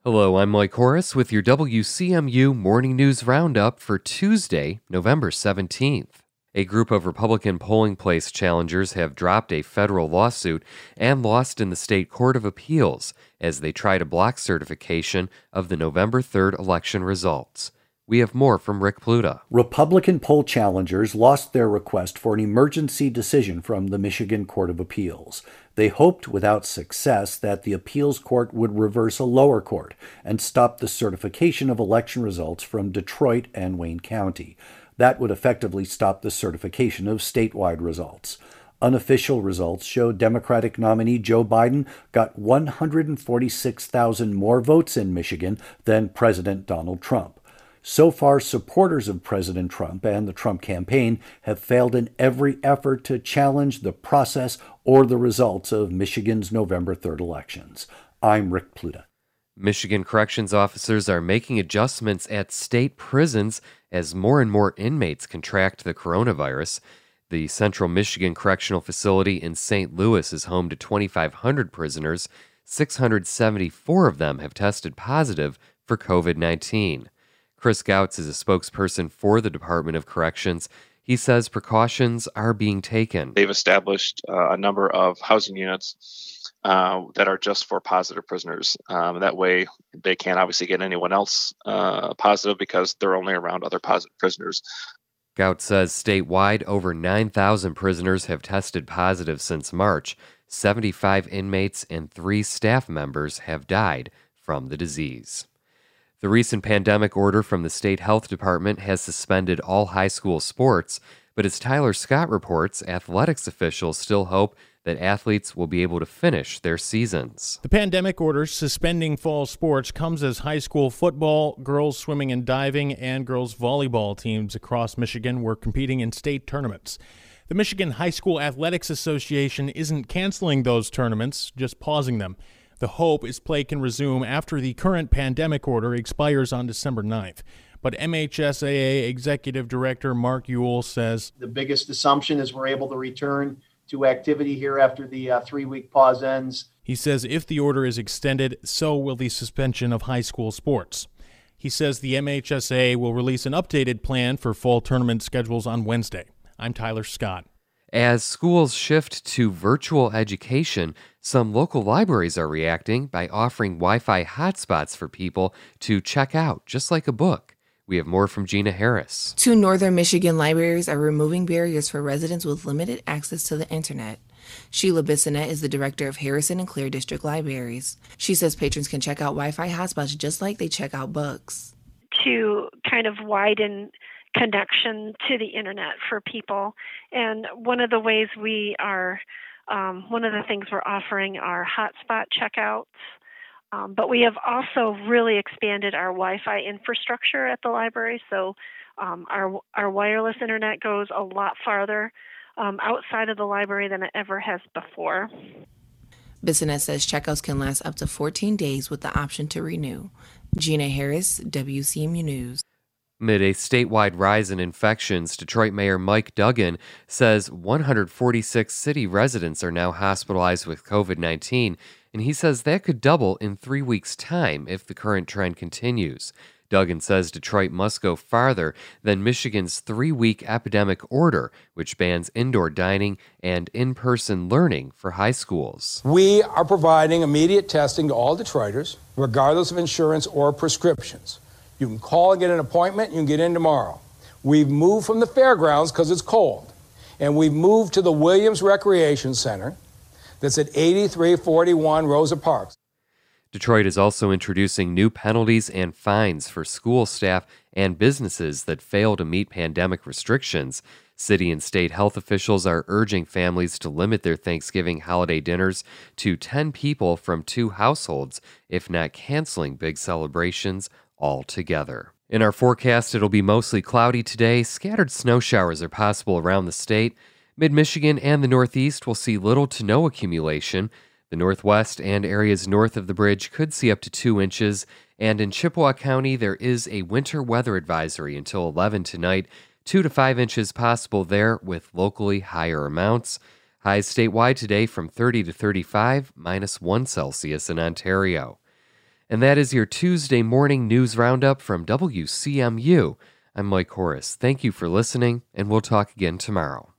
Hello, I'm Mike Horace with your WCMU Morning News Roundup for Tuesday, November 17th. A group of Republican polling place challengers have dropped a federal lawsuit and lost in the state Court of Appeals as they try to block certification of the November 3rd election results. We have more from Rick Pluta. Republican poll challengers lost their request for an emergency decision from the Michigan Court of Appeals. They hoped without success that the appeals court would reverse a lower court and stop the certification of election results from Detroit and Wayne County. That would effectively stop the certification of statewide results. Unofficial results show Democratic nominee Joe Biden got 146,000 more votes in Michigan than President Donald Trump. So far, supporters of President Trump and the Trump campaign have failed in every effort to challenge the process or the results of Michigan's November 3rd elections. I'm Rick Pluta. Michigan corrections officers are making adjustments at state prisons as more and more inmates contract the coronavirus. The Central Michigan Correctional Facility in St. Louis is home to 2,500 prisoners. 674 of them have tested positive for COVID-19. Chris Gouts is a spokesperson for the Department of Corrections. He says precautions are being taken. They've established a number of housing units that are just for positive prisoners. That way they can't obviously get anyone else positive because they're only around other positive prisoners. Gouts says statewide over 9,000 prisoners have tested positive since March. 75 inmates and 3 staff members have died from the disease. The recent pandemic order from the state health department has suspended all high school sports, but as Tyler Scott reports, athletics officials still hope that athletes will be able to finish their seasons. The pandemic order suspending fall sports comes as high school football, girls swimming and diving, and girls volleyball teams across Michigan were competing in state tournaments. The Michigan High School Athletics Association isn't canceling those tournaments, just pausing them. The hope is play can resume after the current pandemic order expires on December 9th. But MHSAA Executive Director Mark Ewell says the biggest assumption is we're able to return to activity here after the 3-week pause ends. He says if the order is extended, so will the suspension of high school sports. He says the MHSAA will release an updated plan for fall tournament schedules on Wednesday. I'm Tyler Scott. As schools shift to virtual education, some local libraries are reacting by offering Wi-Fi hotspots for people to check out, just like a book. We have more from Gina Harris. 2 northern Michigan libraries are removing barriers for residents with limited access to the internet. Sheila Bissonette is the director of Harrison and Clare District Libraries. She says patrons can check out Wi-Fi hotspots just like they check out books. To kind of widen connection to the internet for people. And one of the ways one of the things we're offering are hotspot checkouts. But we have also really expanded our Wi-Fi infrastructure at the library. So our wireless internet goes a lot farther outside of the library than it ever has before. Bissonette says checkouts can last up to 14 days with the option to renew. Gina Harris, WCMU News. Amid a statewide rise in infections, Detroit Mayor Mike Duggan says 146 city residents are now hospitalized with COVID-19, and he says that could double in 3 weeks' time if the current trend continues. Duggan says Detroit must go farther than Michigan's 3-week epidemic order, which bans indoor dining and in-person learning for high schools. We are providing immediate testing to all Detroiters, regardless of insurance or prescriptions. You can call and get an appointment. You can get in tomorrow. We've moved from the fairgrounds because it's cold, and we've moved to the Williams Recreation Center that's at 8341 Rosa Parks. Detroit is also introducing new penalties and fines for school staff and businesses that fail to meet pandemic restrictions. City and state health officials are urging families to limit their Thanksgiving holiday dinners to 10 people from 2 households, if not canceling big celebrations altogether. In our forecast, it'll be mostly cloudy today. Scattered snow showers are possible around the state. Mid-Michigan and the Northeast will see little to no accumulation. The Northwest and areas north of the bridge could see up to 2 inches. And in Chippewa County, there is a winter weather advisory until 11 tonight. 2 to 5 inches possible there with locally higher amounts. Highs statewide today from 30 to 35, -1 Celsius in Ontario. And that is your Tuesday morning news roundup from WCMU. I'm Mike Horace. Thank you for listening, and we'll talk again tomorrow.